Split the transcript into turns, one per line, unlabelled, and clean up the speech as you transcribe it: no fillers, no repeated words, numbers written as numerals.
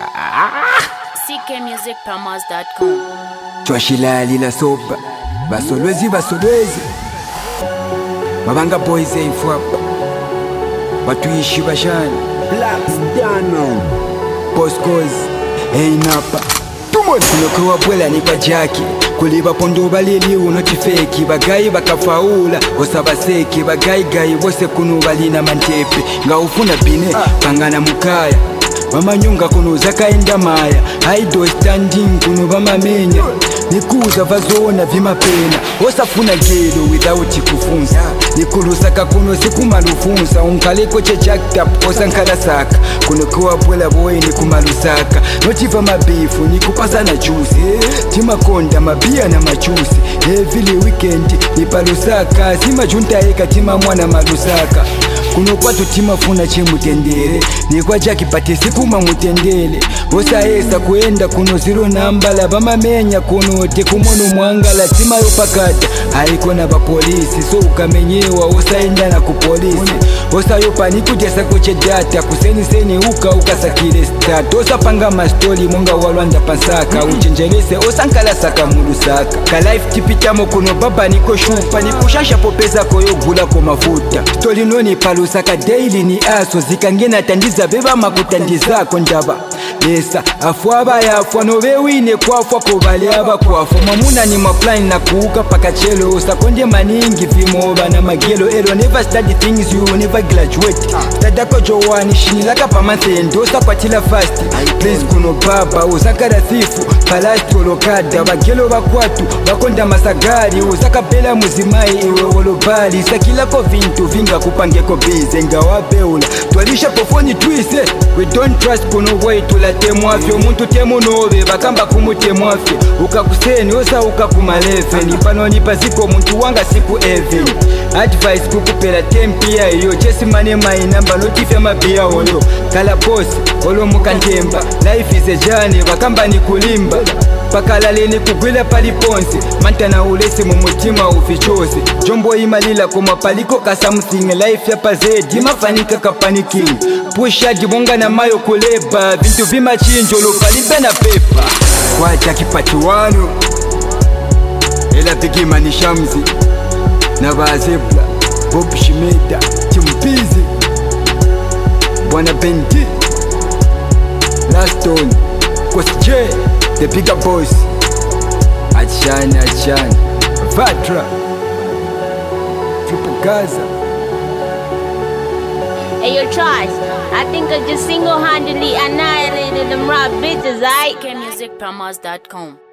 ckmusicpromos.com.
Twashilali la sopa basolwezi Mabanga boys ifwapa batuishi bashani
Black Stano
Postcoz Einapa Tumoni kunokuwa bwela ni bajaki Kuliba pondo balili unotifeki Bagayi bakafaula Osabaseki bagayi bose kunu balina mantepe Nga ufuna bine pangana mukaya Mamanyunga kunu zakaenda maya Haido standing kunu bamamenya Nikuza vazona vimapena Osafuna gelo without kufunza Nikulusaka kuno sikumalufunza Unkaleko chechakta osa nkalasaka Kuno kuwa pwela boy nikumalusaka Nochiva mabifu nikupasa na juice Tima konda mabia na machusi Every weekend nipalusaka Sima junta eka tima mwana malusaka Kuno kwatu tima funa chemutendele Nikwa jaki pati sikuma mutendele Osa esa kuenda kuno zero nambala Bamamenya kuno tekumono mwangala tima yopakata Haiko na bapolisi so ukamenyewa Osa enda na kupolisi Osa yopa nikutesa koche data Kuseni ukasakile start Osa panga mastori monga walwanda pansaka Uchenjelese osa nkala saka mulusaka Ka life tipitamo kuno baba niko shupa Nikushasha popeza koyogula kwa mafuta Story noni palusaka daily ni aso Zikangena tandiza beba makutandizako ndaba Esa afwaba ya afwa novewine kwafwa kubali aba kwafwa Mamuna ni maplan na kuuka paka chelo Osa konde maningi vimoba na magelo Elo never study things you never graduate Tadako jowani shinilaka pa manthendo Osa kwa tila fast Please kuno baba Osaka thifu palastro lokada Bagelo bakwatu bakonda masagari Osaka bela muzimai iwe olobali Sakilako vintu vinga kupangeko bize Nga wabeula Twalisha pofoni twise We don't trust kuno way tulatemwa afyo Muntu temu nobe bakamba kumutemu afyo Ukakuseni osa ukakumalefe Nipano nipaziko muntu wanga siku even Advice kukupela tempia iyo Chesi mane my number notifya mapia olo Kala boss olo mukantemba Life is a journey bakamba ni kulimba Pakalaleni kugwila paliponsi Mantana ulesi mumutima ufichosi Jombo imalila kuma paliko ka something Life ya pazedi mafanika kapaniking Pusha jibonga na mayo kuleba Vintu vima chinjolo palibe na pepa Kwa jaki patiwano Ela tegima ni shamzi Na bazebla Bob Shimeda Timpizi Bwana Bendi Last one Kwasi J The bigger boys Achani Vatra Triple Gaza
Hey yo Charles, I think I just single-handedly annihilated them rap bitches, aight? ckmusicpromos.com.